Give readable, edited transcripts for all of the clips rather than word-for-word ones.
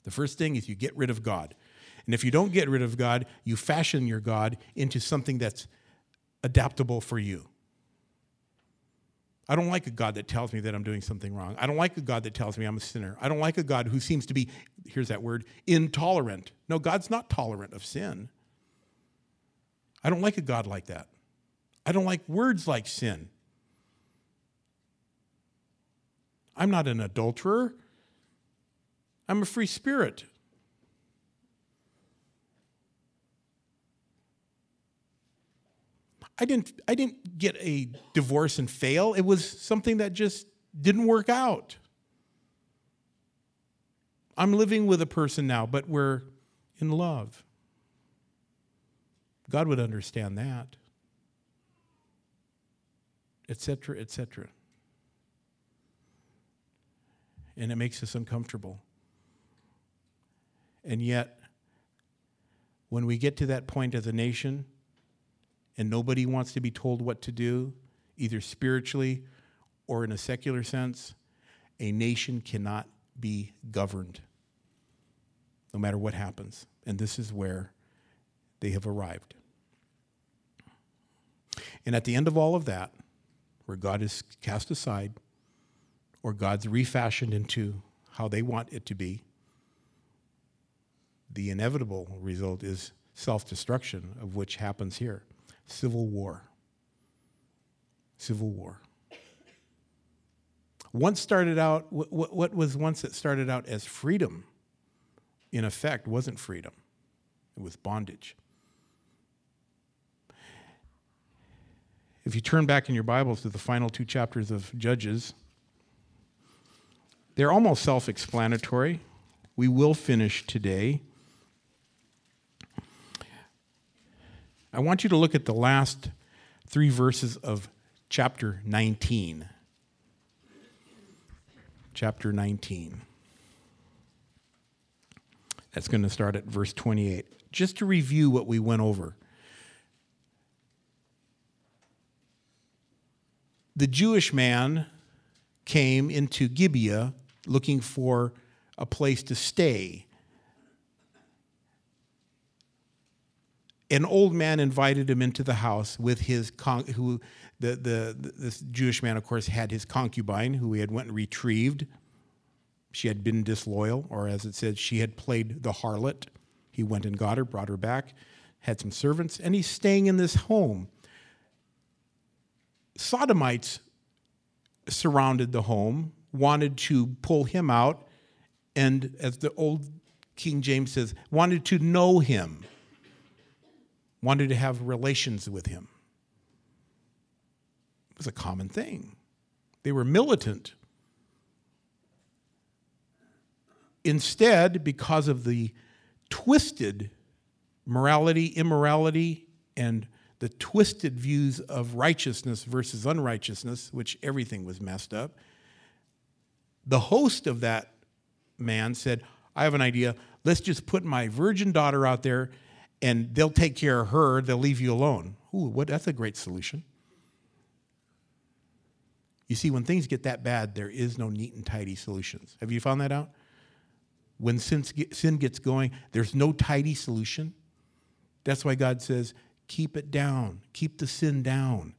The first thing is you get rid of God. And if you don't get rid of God, you fashion your God into something that's adaptable for you. I don't like a God that tells me that I'm doing something wrong. I don't like a God that tells me I'm a sinner. I don't like a God who seems to be, here's that word, intolerant. No, God's not tolerant of sin. I don't like a God like that. I don't like words like sin. I'm not an adulterer. I'm a free spirit. I didn't get a divorce and fail. It was something that just didn't work out. I'm living with a person now, but we're in love. God would understand that, etc., etc. And it makes us uncomfortable. And yet, when we get to that point as a nation, and nobody wants to be told what to do, either spiritually or in a secular sense, a nation cannot be governed, no matter what happens. And this is where they have arrived. And at the end of all of that, where God is cast aside, or God's refashioned into how they want it to be, the inevitable result is self-destruction, of which happens here. Civil war. Civil war. Once started out, what was once it started out as freedom, in effect, wasn't freedom. It was bondage. If you turn back in your Bibles to the final 2 chapters of Judges, they're almost self-explanatory. We will finish today. I want you to look at the last 3 verses of chapter 19. Chapter 19. That's going to start at verse 28. Just to review what we went over. The Jewish man came into Gibeah looking for a place to stay. An old man invited him into the house with his this Jewish man, of course, had his concubine, who he had went and retrieved. She had been disloyal, or as it said, she had played the harlot. He went and got her, brought her back, had some servants, and he's staying in this home. Sodomites surrounded the home, wanted to pull him out, and as the old King James says, wanted to know him. Wanted to have relations with him. It was a common thing. They were militant. Instead, because of the twisted morality, immorality, and the twisted views of righteousness versus unrighteousness, which everything was messed up, the host of that man said, I have an idea. Let's just put my virgin daughter out there and they'll take care of her. They'll leave you alone. Ooh, that's a great solution. You see, when things get that bad, there is no neat and tidy solutions. Have you found that out? When sin gets going, there's no tidy solution. That's why God says, keep it down. Keep the sin down.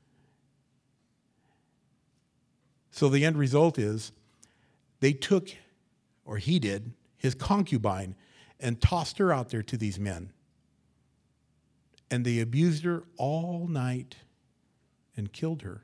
So the end result is they took, or he did, his concubine and tossed her out there to these men. And they abused her all night and killed her.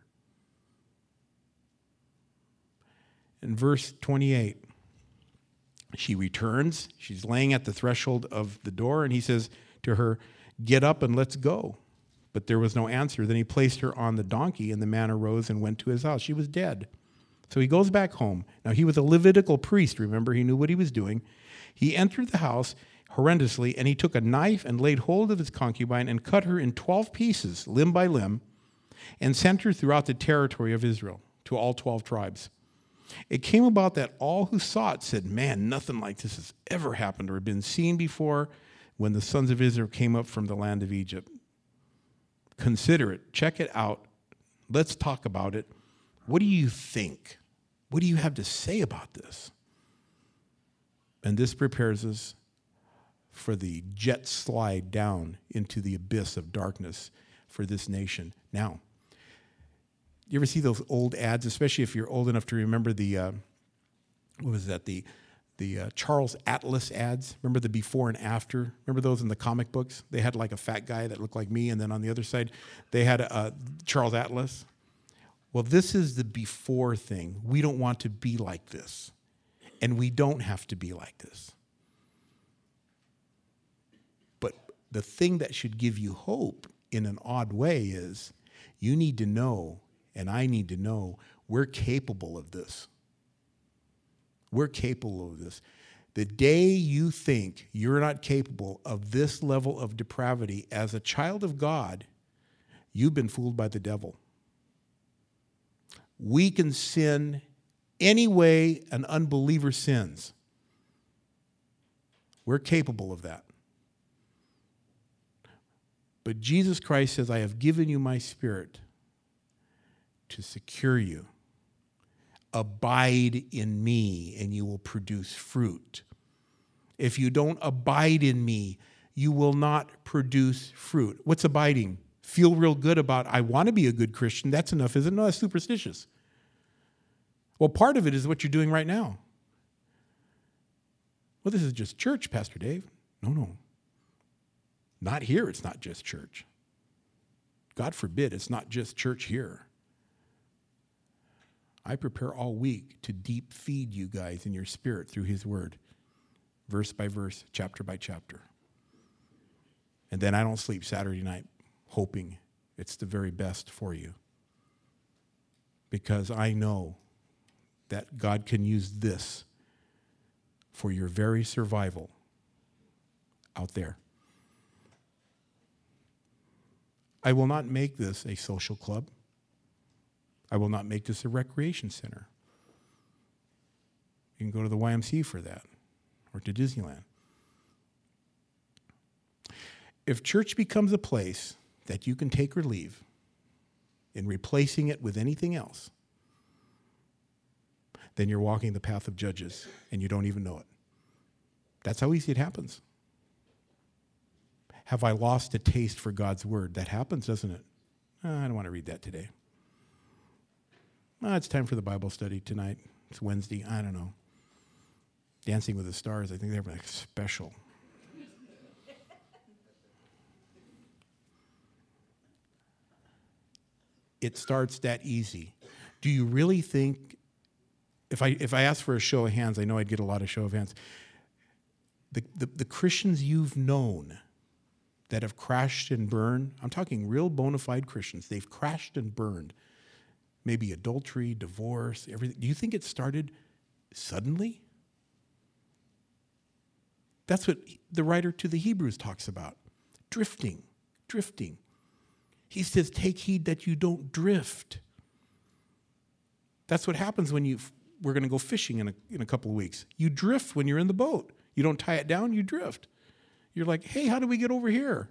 In verse 28, she returns. She's laying at the threshold of the door, and he says to her, get up and let's go. But there was no answer. Then he placed her on the donkey, and the man arose and went to his house. She was dead. So he goes back home. Now, he was a Levitical priest, remember? He knew what he was doing. He entered the house horrendously, and he took a knife and laid hold of his concubine and cut her in 12 pieces, limb by limb, and sent her throughout the territory of Israel to all 12 tribes. It came about that all who saw it said, man, nothing like this has ever happened or been seen before when the sons of Israel came up from the land of Egypt. Consider it. Check it out. Let's talk about it. What do you think? What do you have to say about this? And this prepares us for the jet slide down into the abyss of darkness for this nation. Now, you ever see those old ads, especially if you're old enough to remember the, what was that, the Charles Atlas ads? Remember the before and after? Remember those in the comic books? They had like a fat guy that looked like me, and then on the other side, they had Charles Atlas. Well, this is the before thing. We don't want to be like this, and we don't have to be like this. But the thing that should give you hope in an odd way is you need to know, and I need to know, we're capable of this. We're capable of this. The day you think you're not capable of this level of depravity as a child of God, you've been fooled by the devil. We can sin any way an unbeliever sins. We're capable of that. But Jesus Christ says, I have given you my Spirit to secure you. Abide in me, and you will produce fruit. If you don't abide in me, you will not produce fruit. What's abiding? Feel real good about, I want to be a good Christian. That's enough, isn't it? No, that's superstitious. Well, part of it is what you're doing right now. Well, this is just church, Pastor Dave. No. Not here, it's not just church. God forbid, it's not just church here. I prepare all week to deep feed you guys in your spirit through his word, verse by verse, chapter by chapter. And then I don't sleep Saturday night hoping it's the very best for you. Because I know that God can use this for your very survival out there. I will not make this a social club. I will not make this a recreation center. You can go to the YMCA for that, or to Disneyland. If church becomes a place that you can take or leave, in replacing it with anything else, then you're walking the path of judges, and you don't even know it. That's how easy it happens. Have I lost a taste for God's word? That happens, doesn't it? I don't want to read that today. It's time for the Bible study tonight. It's Wednesday. I don't know. Dancing with the Stars, I think they're like special. It starts that easy. Do you really think, if I asked for a show of hands, I know I'd get a lot of show of hands. The Christians you've known that have crashed and burned, I'm talking real bona fide Christians, they've crashed and burned. Maybe adultery, divorce, everything. Do you think it started suddenly? That's what the writer to the Hebrews talks about. Drifting. He says, take heed that you don't drift. That's what happens when we're going to go fishing in a couple of weeks. You drift when you're in the boat. You don't tie it down, you drift. You're like, hey, how do we get over here?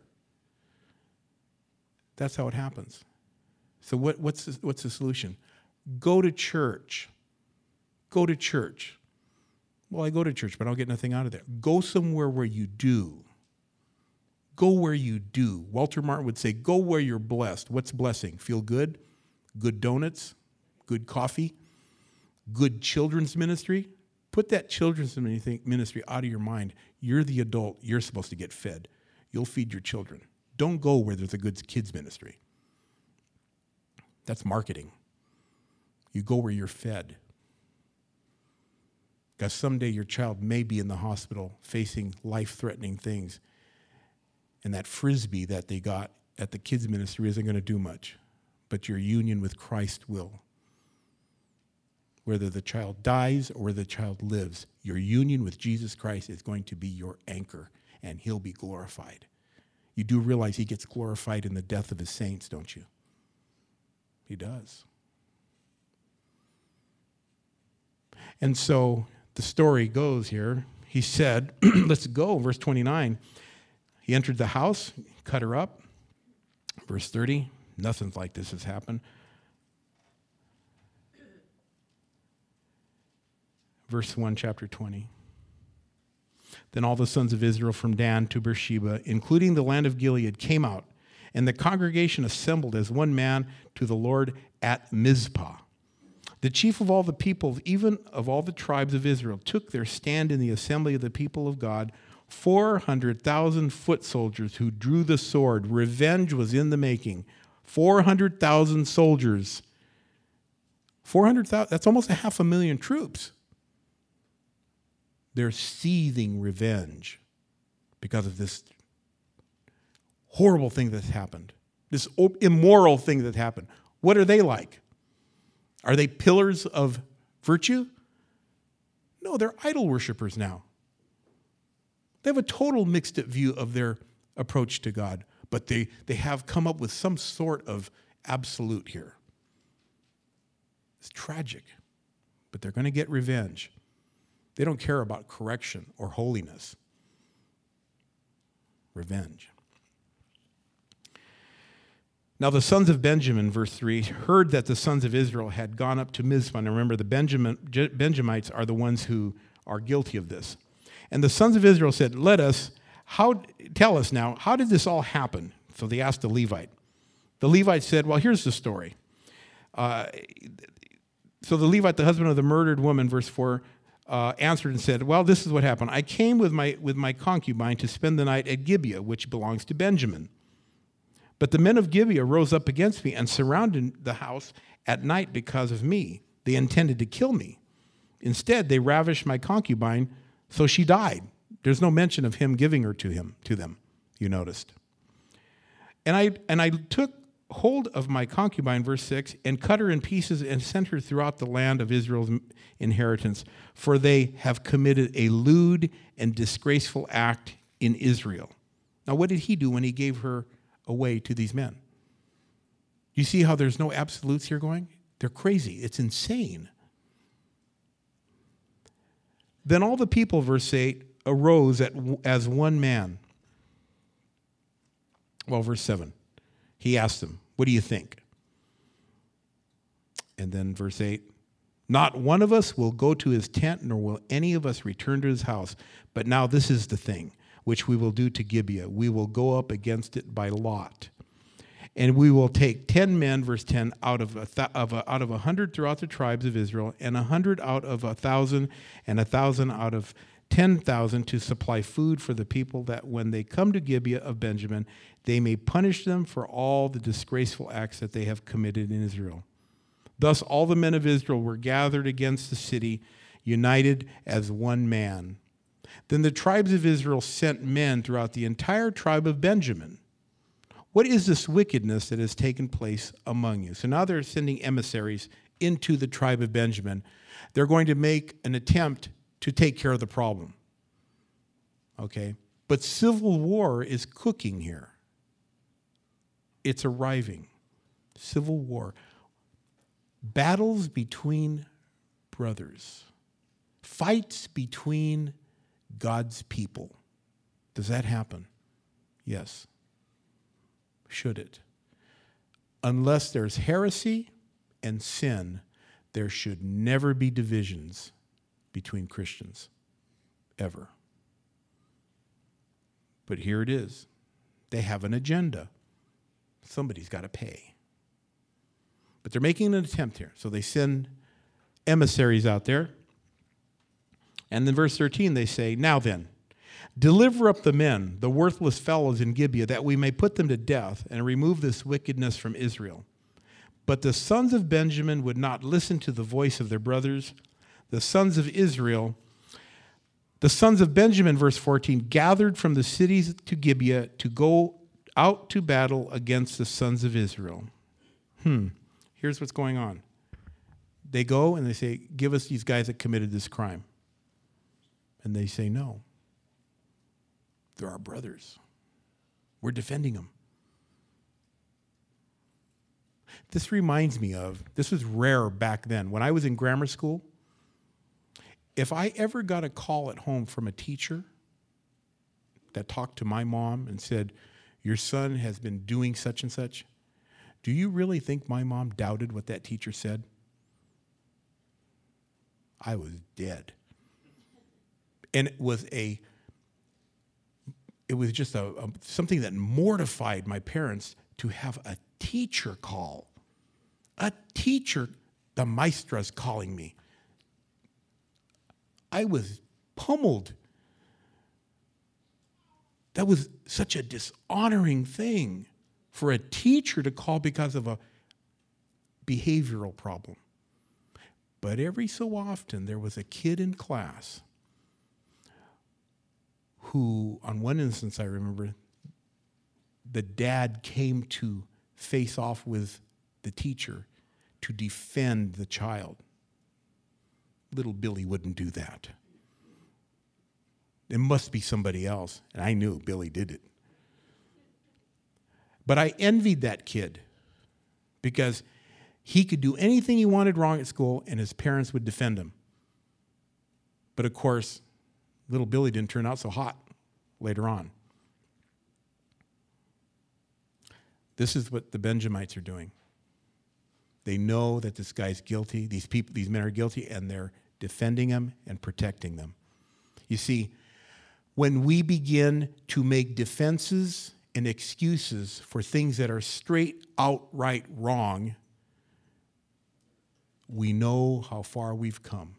That's how it happens. So what's the solution? Go to church. Go to church. Well, I go to church, but I don't get nothing out of there. Go somewhere where you do. Go where you do. Walter Martin would say, go where you're blessed. What's blessing? Feel good? Good donuts? Good coffee? Good children's ministry? Put that children's ministry out of your mind. You're the adult. You're supposed to get fed. You'll feed your children. Don't go where there's a good kids ministry. That's marketing. You go where you're fed. Because someday your child may be in the hospital facing life-threatening things. And that Frisbee that they got at the kids ministry isn't going to do much. But your union with Christ will. Whether the child dies or whether the child lives, your union with Jesus Christ is going to be your anchor, and he'll be glorified. You do realize he gets glorified in the death of his saints, don't you? He does. And so the story goes here. He said, let's go, verse 29. He entered the house, cut her up. Verse 30, nothing like this has happened. Verse 1, chapter 20. Then all the sons of Israel from Dan to Beersheba, including the land of Gilead, came out, and the congregation assembled as one man to the Lord at Mizpah. The chief of all the people, even of all the tribes of Israel, took their stand in the assembly of the people of God, 400,000 foot soldiers who drew the sword. Revenge was in the making. 400,000 soldiers. 400,000, that's almost 500,000 troops. They're seething revenge because of this horrible thing that's happened, this immoral thing that happened. What are they like? Are they pillars of virtue? No, they're idol worshipers now. They have a total mixed view of their approach to God, but they have come up with some sort of absolute here. It's tragic, but they're going to get revenge. They don't care about correction or holiness. Revenge. Now the sons of Benjamin, verse 3, heard that the sons of Israel had gone up to Mizpah. And remember, the Benjamites are the ones who are guilty of this. And the sons of Israel said, tell us now, how did this all happen? So they asked the Levite. The Levite said, well, here's the story. So the Levite, the husband of the murdered woman, verse 4, answered and said, well, this is what happened. I came with my concubine to spend the night at Gibeah, which belongs to Benjamin. But the men of Gibeah rose up against me and surrounded the house at night because of me. They intended to kill me. Instead, they ravished my concubine, so she died. There's no mention of him giving her to them, you noticed. And I took hold of my concubine, verse 6, and cut her in pieces and sent her throughout the land of Israel's inheritance, for they have committed a lewd and disgraceful act in Israel. Now, what did he do when he gave her away to these men? You see how there's no absolutes here going? They're crazy. It's insane. Then all the people, verse 8, arose as one man. Well, verse 7, he asked them, what do you think? And then verse 8, not one of us will go to his tent, nor will any of us return to his house. But now this is the thing which we will do to Gibeah. We will go up against it by lot. And we will take 10 men, verse 10, out of 100 throughout the tribes of Israel, and 100 out of 1,000, and 1,000 out of 10,000 to supply food for the people, that when they come to Gibeah of Benjamin, they may punish them for all the disgraceful acts that they have committed in Israel. Thus all the men of Israel were gathered against the city, united as one man. Then the tribes of Israel sent men throughout the entire tribe of Benjamin. What is this wickedness that has taken place among you? So now they're sending emissaries into the tribe of Benjamin. They're going to make an attempt to take care of the problem. Okay? But civil war is cooking here. It's arriving. Civil war. Battles between brothers. Fights between God's people. Does that happen? Yes. Should it? Unless there's heresy and sin, there should never be divisions between Christians. Ever. But here it is. They have an agenda. Somebody's got to pay. But they're making an attempt here. So they send emissaries out there. And then verse 13 they say, now then, deliver up the men, the worthless fellows in Gibeah, that we may put them to death and remove this wickedness from Israel. But the sons of Benjamin would not listen to the voice of their brothers. The sons of Benjamin, verse 14, gathered from the cities to Gibeah to go out to battle against the sons of Israel. Here's what's going on. They go and they say, give us these guys that committed this crime. And they say, no. They're our brothers. We're defending them. This reminds me of, this was rare back then. When I was in grammar school, if I ever got a call at home from a teacher that talked to my mom and said, your son has been doing such and such, do you really think my mom doubted what that teacher said? I was dead. And it was a it was just something that mortified my parents to have a teacher call. A teacher, the maestra's calling me. I was pummeled. That was such a dishonoring thing for a teacher to call because of a behavioral problem. But every so often, there was a kid in class who, on one instance I remember, the dad came to face off with the teacher to defend the child. Little Billy wouldn't do that. It must be somebody else. And I knew Billy did it. But I envied that kid because he could do anything he wanted wrong at school and his parents would defend him. But of course, little Billy didn't turn out so hot later on. This is what the Benjamites are doing. They know that this guy's guilty, these men are guilty, and they're defending him and protecting them. You see, when we begin to make defenses and excuses for things that are straight outright wrong, we know how far we've come.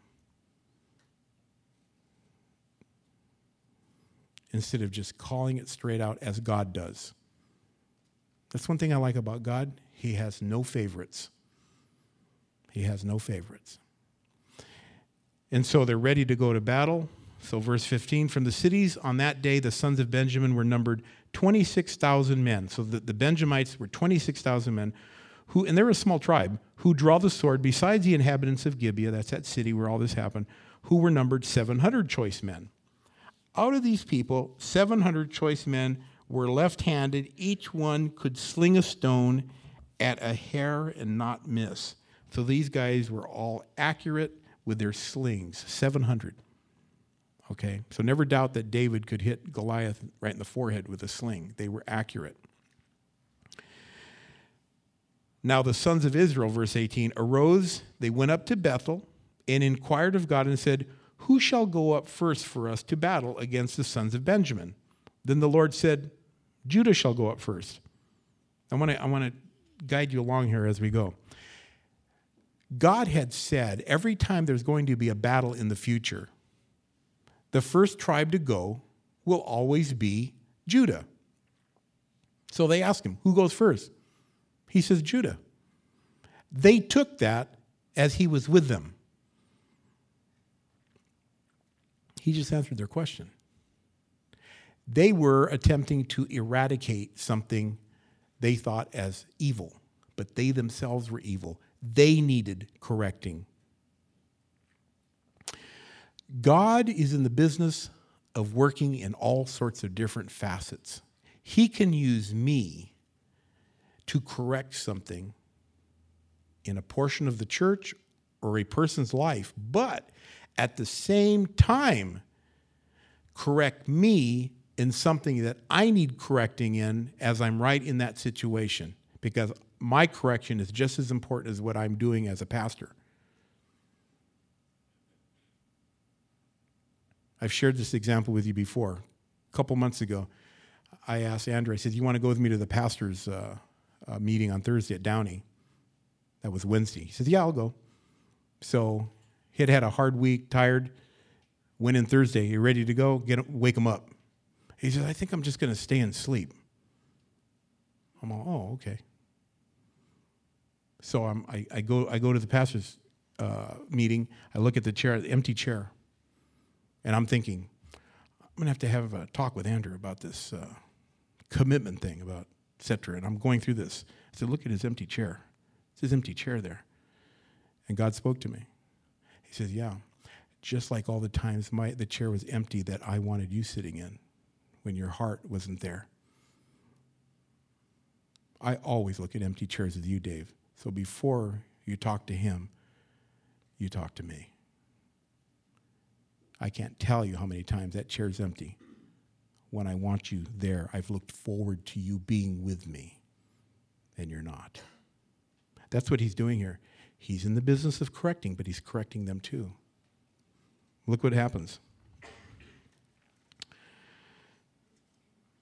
Instead of just calling it straight out as God does. That's one thing I like about God. He has no favorites. He has no favorites. And so they're ready to go to battle. So verse 15, from the cities on that day, the sons of Benjamin were numbered 26,000 men. So the Benjamites were 26,000 men, and they're a small tribe, who draw the sword, besides the inhabitants of Gibeah, that's that city where all this happened, who were numbered 700 choice men. Out of these people, 700 choice men were left-handed. Each one could sling a stone at a hair and not miss. So these guys were all accurate with their slings, 700. Okay, so never doubt that David could hit Goliath right in the forehead with a sling. They were accurate. Now the sons of Israel, verse 18, arose, they went up to Bethel and inquired of God and said, who shall go up first for us to battle against the sons of Benjamin? Then the Lord said, Judah shall go up first. I want to guide you along here as we go. God had said every time there's going to be a battle in the future, the first tribe to go will always be Judah. So they asked him, who goes first? He says, Judah. They took that as he was with them. He just answered their question. They were attempting to eradicate something they thought as evil, but they themselves were evil. They needed correcting. God is in the business of working in all sorts of different facets. He can use me to correct something in a portion of the church or a person's life, but at the same time, correct me in something that I need correcting in as I'm right in that situation, because my correction is just as important as what I'm doing as a pastor. I've shared this example with you before. A couple months ago, I asked Andrew, I said, you want to go with me to the pastor's meeting on Thursday at Downey? That was Wednesday. He said, yeah, I'll go. So he had a hard week, tired, went in Thursday. You ready to go? Wake him up. He says, I think I'm just going to stay and sleep. I'm all, oh, okay. So I go to the pastor's meeting. I look at the chair, the empty chair, and I'm thinking, I'm going to have a talk with Andrew about this commitment thing, about et cetera. And I'm going through this. I said, look at his empty chair. It's his empty chair there. And God spoke to me. He says, yeah, just like all the times the chair was empty that I wanted you sitting in when your heart wasn't there. I always look at empty chairs with you, Dave. So before you talk to him, you talk to me. I can't tell you how many times that chair's empty. When I want you there, I've looked forward to you being with me, and you're not. That's what he's doing here. He's in the business of correcting, but he's correcting them too. Look what happens.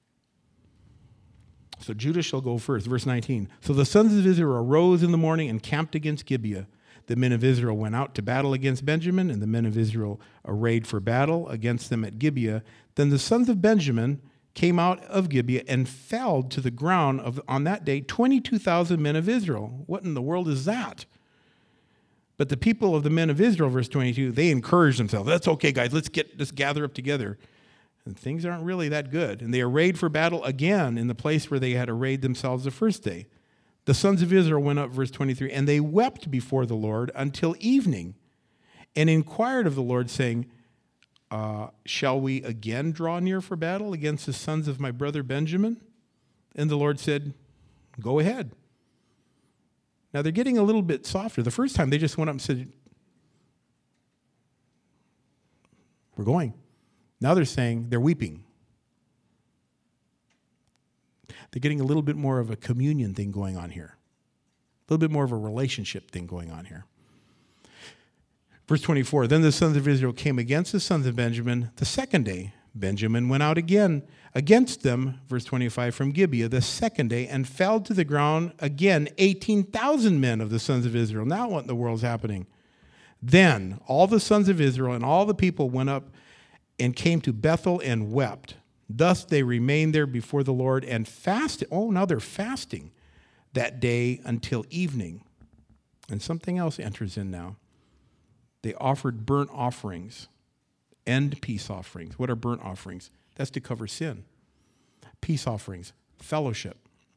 So Judah shall go first. Verse 19. So the sons of Israel arose in the morning and camped against Gibeah. The men of Israel went out to battle against Benjamin, and the men of Israel arrayed for battle against them at Gibeah. Then the sons of Benjamin came out of Gibeah and felled to the ground on that day 22,000 men of Israel. What in the world is that? But the people of the men of Israel, verse 22, they encouraged themselves. That's okay, guys. Let's gather up together. And things aren't really that good. And they arrayed for battle again in the place where they had arrayed themselves the first day. The sons of Israel went up, verse 23, and they wept before the Lord until evening, and inquired of the Lord, saying, shall we again draw near for battle against the sons of my brother Benjamin? And the Lord said, go ahead. Now they're getting a little bit softer. The first time they just went up and said, we're going. Now they're saying, they're weeping. They're getting a little bit more of a communion thing going on here. A little bit more of a relationship thing going on here. Verse 24, then the sons of Israel came against the sons of Benjamin the second day. Benjamin went out again against them, verse 25, from Gibeah the second day, and fell to the ground again 18,000 men of the sons of Israel. Now what in the world is happening? Then all the sons of Israel and all the people went up and came to Bethel and wept. Thus they remained there before the Lord and fasted. Oh, now they're fasting that day until evening. And something else enters in now. They offered burnt offerings and peace offerings. What are burnt offerings? That's to cover sin. Peace offerings, fellowship.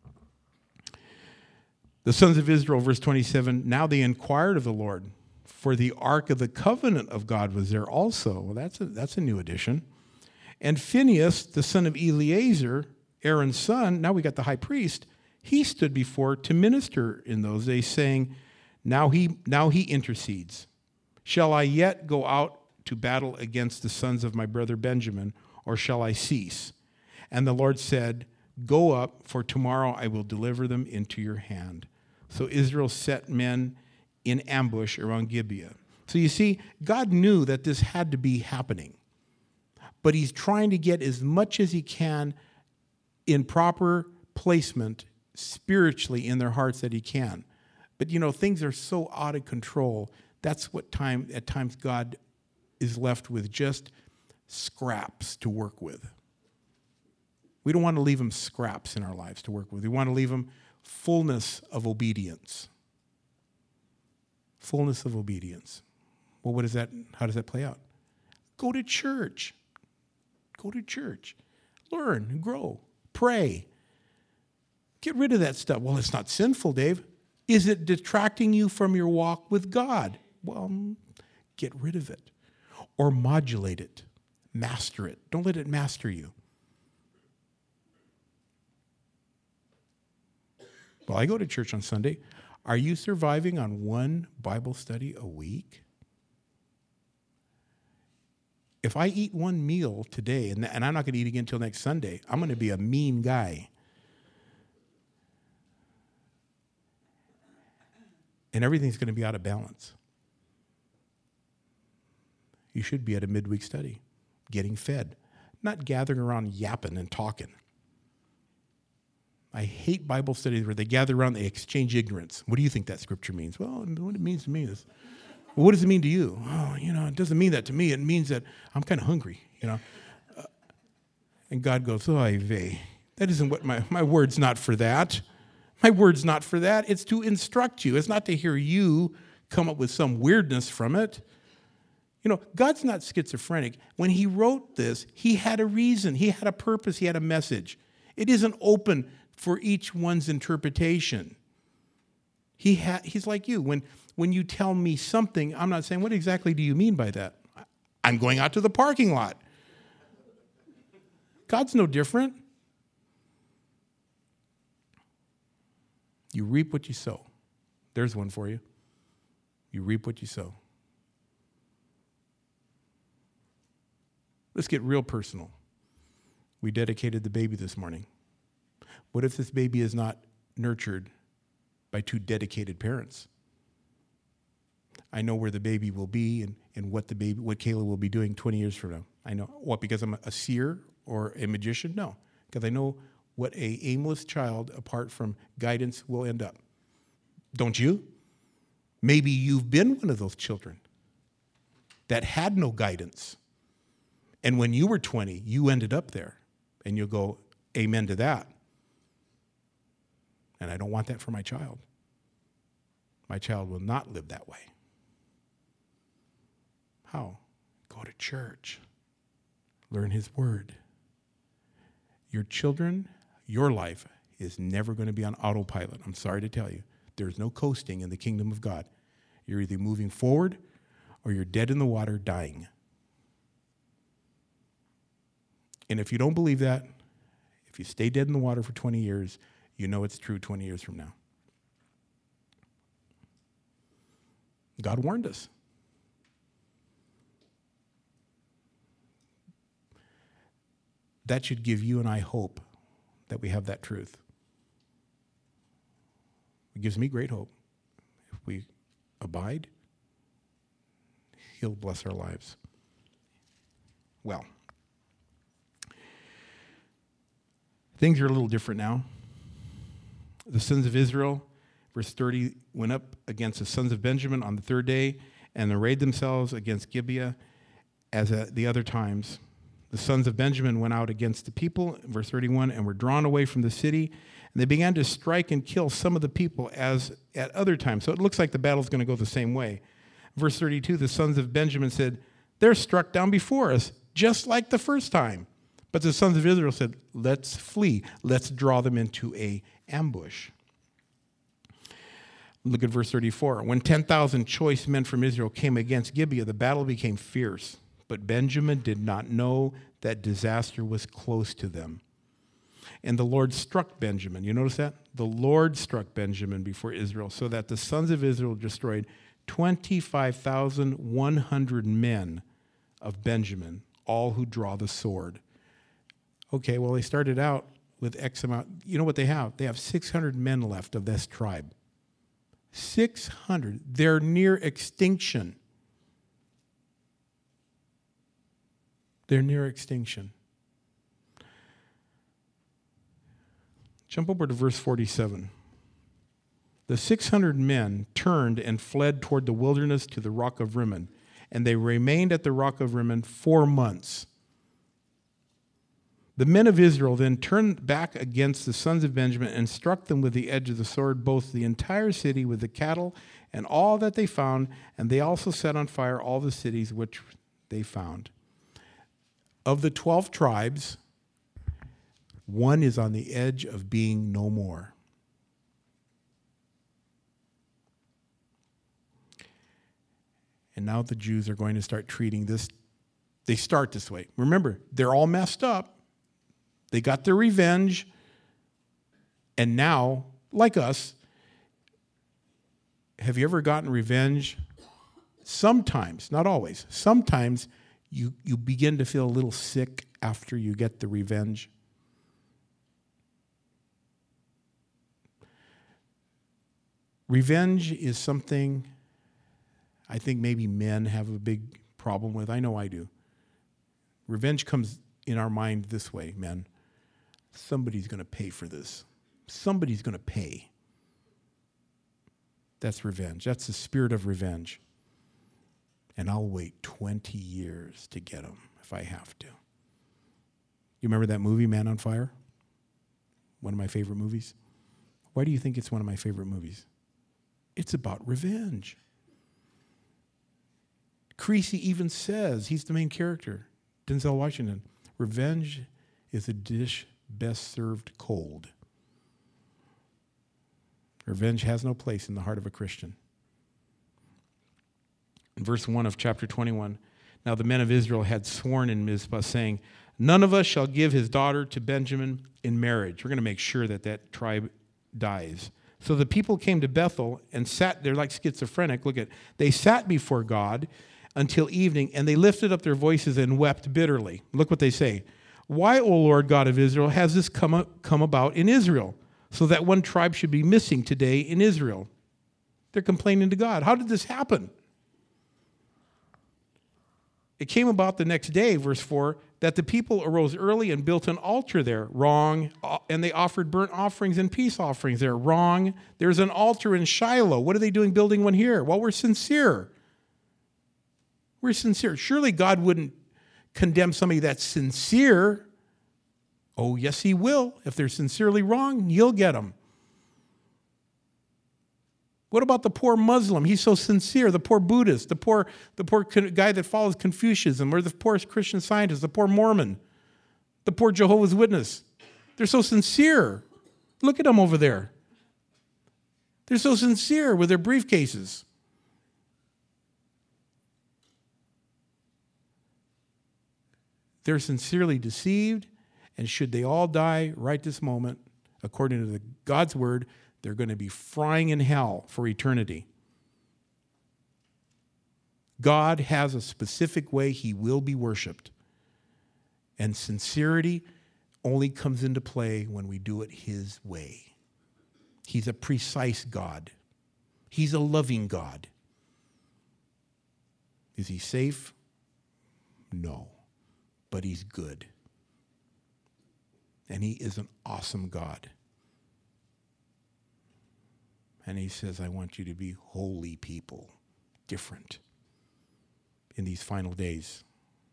The sons of Israel, verse 27, now they inquired of the Lord, for the ark of the covenant of God was there also. Well, that's a new addition. And Phinehas, the son of Eleazar, Aaron's son, now we got the high priest, he stood before to minister in those days, saying, now he intercedes. Shall I yet go out to battle against the sons of my brother Benjamin, or shall I cease? And the Lord said, go up, for tomorrow I will deliver them into your hand. So Israel set men in ambush around Gibeah. So you see, God knew that this had to be happening. But he's trying to get as much as he can in proper placement spiritually in their hearts that he can. But things are so out of control. That's what at times God is left with just scraps to work with. We don't want to leave him scraps in our lives to work with. We want to leave him fullness of obedience. Fullness of obedience. Well, what is that? How does that play out? Go to church. Go to church. Learn, grow, pray. Get rid of that stuff. Well, it's not sinful, Dave. Is it detracting you from your walk with God? Well, get rid of it. Or modulate it. Master it. Don't let it master you. Well, I go to church on Sunday. Are you surviving on one Bible study a week? If I eat one meal today, and I'm not going to eat again until next Sunday, I'm going to be a mean guy. And everything's going to be out of balance. You should be at a midweek study, getting fed, not gathering around yapping and talking. I hate Bible studies where they gather around, they exchange ignorance. What do you think that scripture means? Well, what it means to me is, well, what does it mean to you? Oh, it doesn't mean that to me. It means that I'm kind of hungry, And God goes, oy vey. That isn't what my word's not for that. My word's not for that. It's to instruct you. It's not to hear you come up with some weirdness from it. God's not schizophrenic. When he wrote this, he had a reason. He had a purpose. He had a message. It isn't open for each one's interpretation. He's like you. When you tell me something, I'm not saying, what exactly do you mean by that? I'm going out to the parking lot. God's no different. You reap what you sow. There's one for you. You reap what you sow. Let's get real personal. We dedicated the baby this morning. What if this baby is not nurtured by two dedicated parents? I know where the baby will be and what Kayla will be doing 20 years from now. I know. What, because I'm a seer or a magician? No, because I know what a aimless child, apart from guidance, will end up. Don't you? Maybe you've been one of those children that had no guidance. And when you were 20, you ended up there. And you'll go, amen to that. And I don't want that for my child. My child will not live that way. How? Go to church. Learn his word. Your children, your life is never going to be on autopilot. I'm sorry to tell you. There's no coasting in the kingdom of God. You're either moving forward or you're dead in the water dying. And if you don't believe that, if you stay dead in the water for 20 years, you know it's true 20 years from now. God warned us. That should give you and I hope that we have that truth. It gives me great hope. If we abide, he'll bless our lives. Well, things are a little different now. The sons of Israel, verse 30, went up against the sons of Benjamin on the third day and arrayed themselves against Gibeah as at the other times. The sons of Benjamin went out against the people, verse 31, and were drawn away from the city. And they began to strike and kill some of the people as at other times. So it looks like the battle's going to go the same way. Verse 32, the sons of Benjamin said, they're struck down before us, just like the first time. But the sons of Israel said, let's flee. Let's draw them into an ambush. Look at verse 34. When 10,000 choice men from Israel came against Gibeah, the battle became fierce. But Benjamin did not know that disaster was close to them. And the Lord struck Benjamin. You notice that? The Lord struck Benjamin before Israel, so that the sons of Israel destroyed 25,100 men of Benjamin, all who draw the sword. Okay, well, they started out with X amount. You know what they have? They have 600 men left of this tribe. 600. They're near extinction. They're near extinction. Jump over to verse 47. The 600 men turned and fled toward the wilderness to the rock of Rimmon, and they remained at the rock of Rimmon 4 months. The men of Israel then turned back against the sons of Benjamin and struck them with the edge of the sword, both the entire city with the cattle and all that they found, and they also set on fire all the cities which they found. Of the 12 tribes, one is on the edge of being no more. And now the Jews are going to start treating this. They start this way. Remember, they're all messed up. They got their revenge. And now, like us, have you ever gotten revenge? Sometimes, not always. Sometimes you begin to feel a little sick after you get the revenge. Revenge is something I think maybe men have a big problem with. I know I do. Revenge comes in our mind this way, men. Somebody's going to pay for this. Somebody's going to pay. That's revenge. That's the spirit of revenge. And I'll wait 20 years to get them if I have to. You remember that movie, Man on Fire? One of my favorite movies. Why do you think it's one of my favorite movies? It's about revenge. Creasy even says, he's the main character, Denzel Washington, revenge is a dish best served cold. Revenge has no place in the heart of a Christian. In verse 1 of chapter 21, now the men of Israel had sworn in Mizpah, saying, none of us shall give his daughter to Benjamin in marriage. We're going to make sure that that tribe dies. So the people came to Bethel and sat there like schizophrenic. Look at, they sat before God until evening, and they lifted up their voices and wept bitterly. Look what they say. Why, O Lord God of Israel, has this come about in Israel, so that one tribe should be missing today in Israel? They're complaining to God. How did this happen? It came about the next day, verse 4, that the people arose early and built an altar there. Wrong. And they offered burnt offerings and peace offerings there. Wrong. There's an altar in Shiloh. What are they doing building one here? Well, we're sincere. We're sincere. Surely God wouldn't condemn somebody that's sincere. Oh, yes, he will. If they're sincerely wrong, he'll get them. What about the poor Muslim? He's so sincere. The poor Buddhist, the poor guy that follows Confucianism, or the poor Christian Scientist, the poor Mormon, the poor Jehovah's Witness. They're so sincere. Look at them over there. They're so sincere with their briefcases. They're sincerely deceived, and should they all die right this moment, according to God's word, they're going to be frying in hell for eternity. God has a specific way he will be worshiped. And sincerity only comes into play when we do it his way. He's a precise God. He's a loving God. Is he safe? No. But he's good. And he is an awesome God. And he says, I want you to be holy people, different in these final days.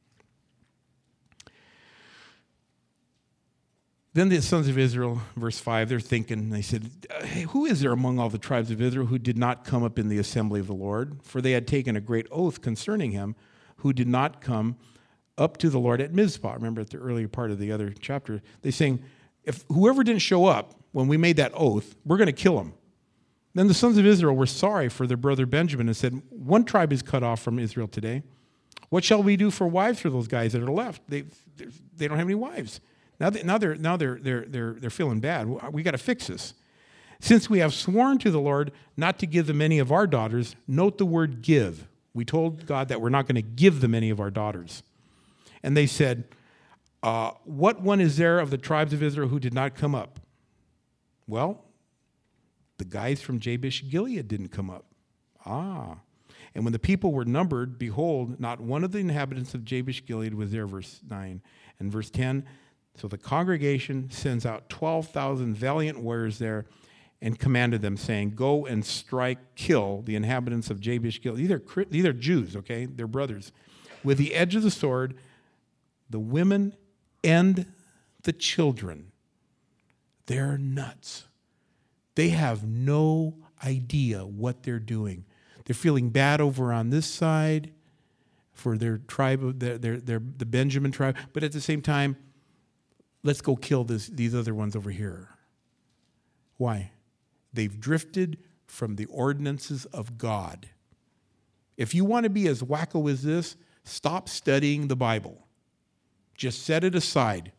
Then the sons of Israel, verse 5, they're thinking, they said, hey, who is there among all the tribes of Israel who did not come up in the assembly of the Lord? For they had taken a great oath concerning him, who did not come up to the Lord at Mizpah. Remember at the earlier part of the other chapter, they're saying, if whoever didn't show up when we made that oath, we're going to kill him. Then the sons of Israel were sorry for their brother Benjamin and said, one tribe is cut off from Israel today. What shall we do for wives for those guys that are left? They don't have any wives. Now they're feeling bad. We got to fix this. Since we have sworn to the Lord not to give them any of our daughters, note the word give. We told God that we're not going to give them any of our daughters. And they said, what one is there of the tribes of Israel who did not come up? Well, the guys from Jabesh Gilead didn't come up. And when the people were numbered, behold, not one of the inhabitants of Jabesh Gilead was there, verse 9. And verse 10, so the congregation sends out 12,000 valiant warriors there and commanded them, saying, go and strike, kill the inhabitants of Jabesh Gilead. These are Jews, okay? They're brothers. With the edge of the sword, the women and the children. They're nuts. They have no idea what they're doing. They're feeling bad over on this side for their tribe, the Benjamin tribe, but at the same time, let's go kill these other ones over here. Why? They've drifted from the ordinances of God. If you want to be as wacko as this, stop studying the Bible. Just set it aside.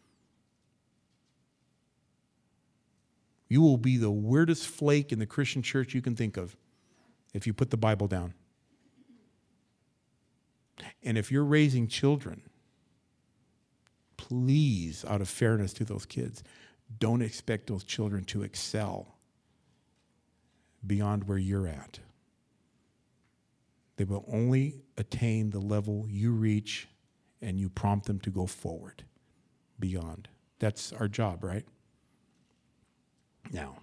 You will be the weirdest flake in the Christian church you can think of if you put the Bible down. And if you're raising children, please, out of fairness to those kids, don't expect those children to excel beyond where you're at. They will only attain the level you reach and you prompt them to go forward beyond. That's our job, right? Now,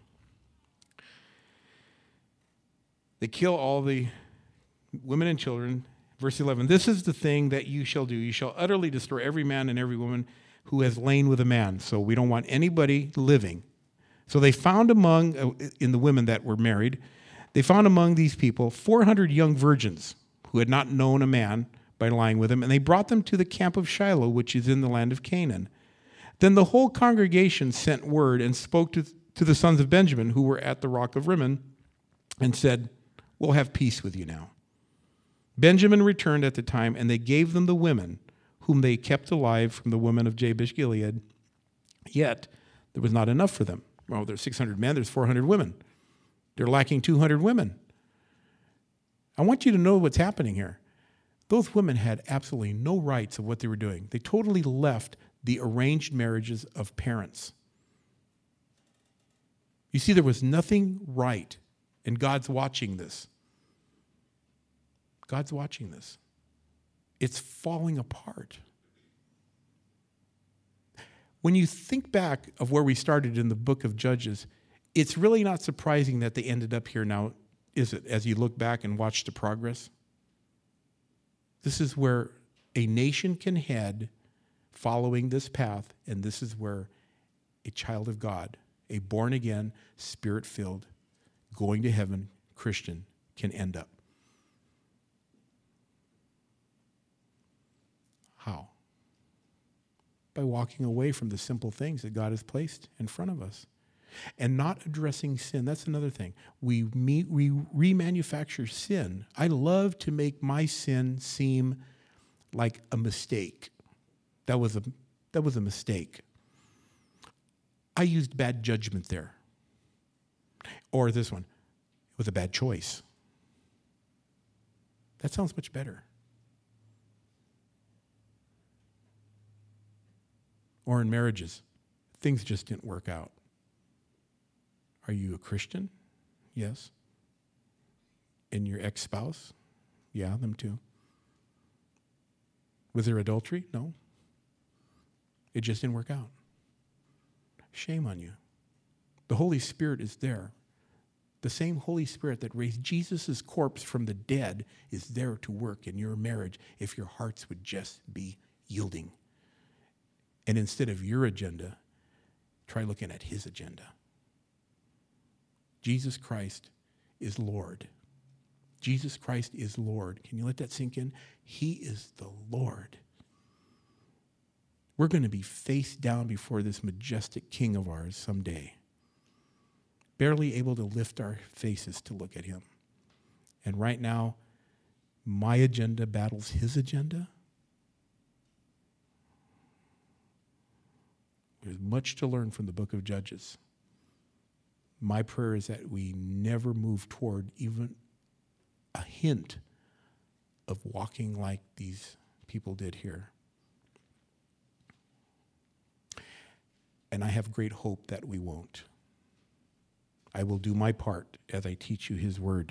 they kill all the women and children. Verse 11, this is the thing that you shall do. You shall utterly destroy every man and every woman who has lain with a man. So we don't want anybody living. So they found in the women that were married, they found among these people 400 young virgins who had not known a man by lying with him, and they brought them to the camp of Shiloh, which is in the land of Canaan. Then the whole congregation sent word and spoke to the sons of Benjamin who were at the rock of Rimmon and said, we'll have peace with you now. Benjamin returned at the time, and they gave them the women whom they kept alive from the women of Jabesh Gilead. Yet there was not enough for them. Well, there's 600 men, there's 400 women. They're lacking 200 women. I want you to know what's happening here. Those women had absolutely no rights of what they were doing. They totally left the arranged marriages of parents. You see, there was nothing right, and God's watching this. God's watching this. It's falling apart. When you think back of where we started in the book of Judges, it's really not surprising that they ended up here now, is it, as you look back and watch the progress? This is where a nation can head following this path, and this is where a child of God, a born-again, spirit-filled, going to heaven Christian can end up. How? By walking away from the simple things that God has placed in front of us and not addressing sin. That's another thing. We remanufacture sin. I love to make my sin seem like a mistake. That was a mistake. I used bad judgment there. Or this one, it was a bad choice. That sounds much better. Or in marriages, things just didn't work out. Are you a Christian? Yes. And your ex-spouse? Yeah, them too. Was there adultery? No. It just didn't work out. Shame on you. The Holy Spirit is there. The same Holy Spirit that raised Jesus' corpse from the dead is there to work in your marriage if your hearts would just be yielding. And instead of your agenda, try looking at his agenda. Jesus Christ is Lord. Jesus Christ is Lord. Can you let that sink in? He is the Lord. We're going to be face down before this majestic King of ours someday, barely able to lift our faces to look at him. And right now, my agenda battles his agenda. There's much to learn from the book of Judges. My prayer is that we never move toward even a hint of walking like these people did here. And I have great hope that we won't. I will do my part as I teach you his word.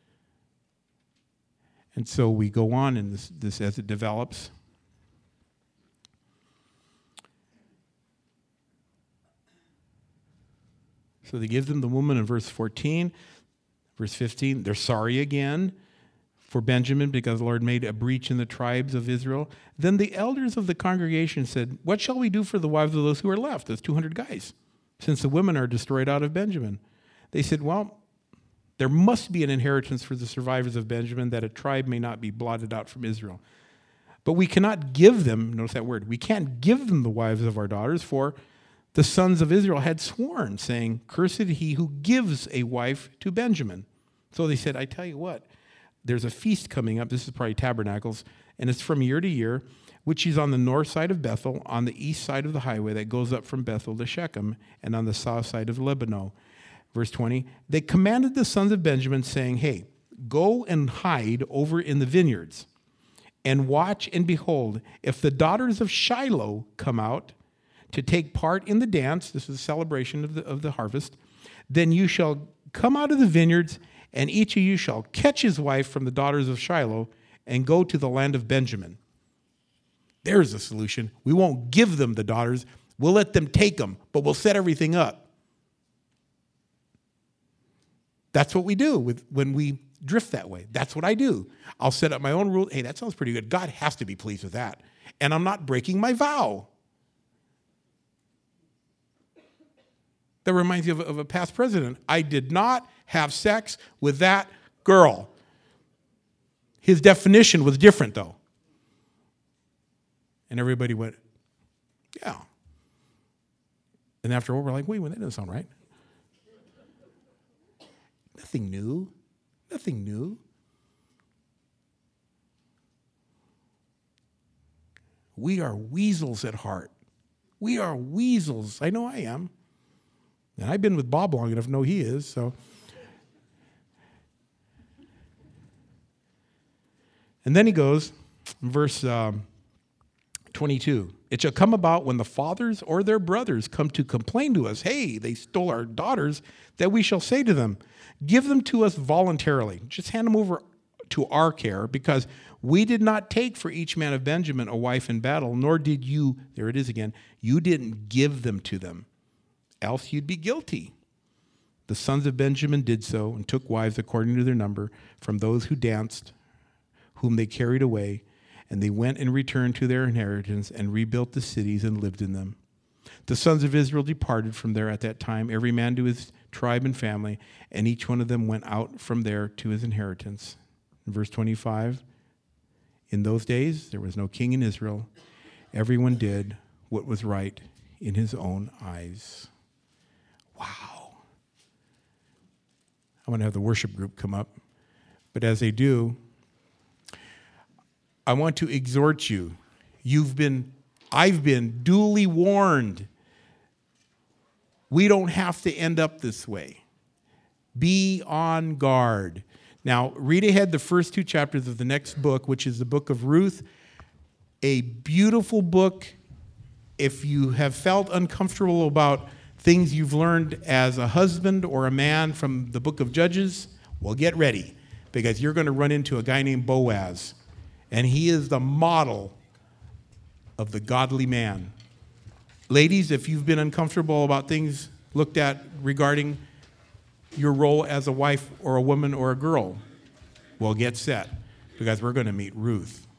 And so we go on in this as it develops. So they give them the woman in verse 14. Verse 15, they're sorry again for Benjamin because the Lord made a breach in the tribes of Israel. Then the elders of the congregation said, what shall we do for the wives of those who are left? There's 200 guys, since the women are destroyed out of Benjamin. They said, well, there must be an inheritance for the survivors of Benjamin, that a tribe may not be blotted out from Israel. But we cannot give them, notice that word, we can't give them the wives of our daughters, for the sons of Israel had sworn, saying, cursed he who gives a wife to Benjamin. So they said, I tell you what, there's a feast coming up. This is probably Tabernacles, and it's from year to year, which is on the north side of Bethel, on the east side of the highway that goes up from Bethel to Shechem, and on the south side of Lebanon. Verse 20, they commanded the sons of Benjamin, saying, hey, go and hide over in the vineyards, and watch and behold, if the daughters of Shiloh come out to take part in the dance, this is a celebration of the harvest, then you shall come out of the vineyards, and each of you shall catch his wife from the daughters of Shiloh and go to the land of Benjamin. There's a solution. We won't give them the daughters. We'll let them take them, but we'll set everything up. That's what we do when we drift that way. That's what I do. I'll set up my own rule. Hey, that sounds pretty good. God has to be pleased with that. And I'm not breaking my vow. That reminds me of a past president. I did not have sex with that girl. His definition was different, though. And everybody went, yeah. And after a while, we're like, wait, that doesn't sound right. Nothing new. Nothing new. We are weasels at heart. We are weasels. I know I am. And I've been with Bob long enough to know he is, so. And then he goes, verse 22. It shall come about when the fathers or their brothers come to complain to us, hey, they stole our daughters, that we shall say to them, give them to us voluntarily. Just hand them over to our care, because we did not take for each man of Benjamin a wife in battle, nor did you," there it is again, "you didn't give them to them, else you'd be guilty." The sons of Benjamin did so and took wives according to their number from those who danced, whom they carried away, and they went and returned to their inheritance and rebuilt the cities and lived in them. The sons of Israel departed from there at that time, every man to his tribe and family, and each one of them went out from there to his inheritance. In verse 25, in those days there was no king in Israel. Everyone did what was right in his own eyes. Wow. I'm going to have the worship group come up. But as they do, I want to exhort you. I've been duly warned. We don't have to end up this way. Be on guard. Now, read ahead the first 2 chapters of the next book, which is the book of Ruth. A beautiful book. If you have felt uncomfortable about things you've learned as a husband or a man from the book of Judges, well, get ready, because you're going to run into a guy named Boaz, and he is the model of the godly man. Ladies, if you've been uncomfortable about things looked at regarding your role as a wife or a woman or a girl, well, get set, because we're going to meet Ruth.